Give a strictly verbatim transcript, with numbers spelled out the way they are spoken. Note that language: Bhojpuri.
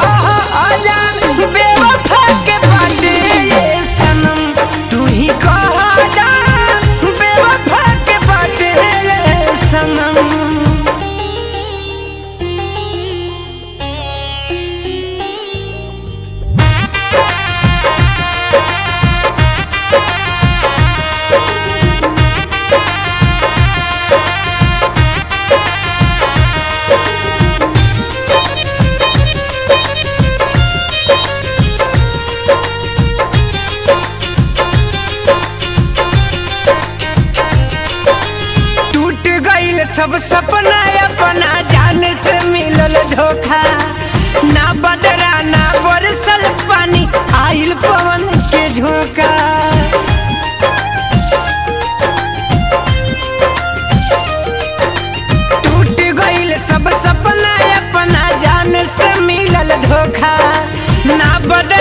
कहा आजान बेवफा के बाटे ये सनम तू ही कहा आजान बेवफा के बाटे ये सनम। सब सपना अपना जान से मिलल धोखा ना बदरा ना बरसल पानी आइल पवन के झोंका। टूट गइल सब सपना अपना जान से मिलल धोखा ना बदरा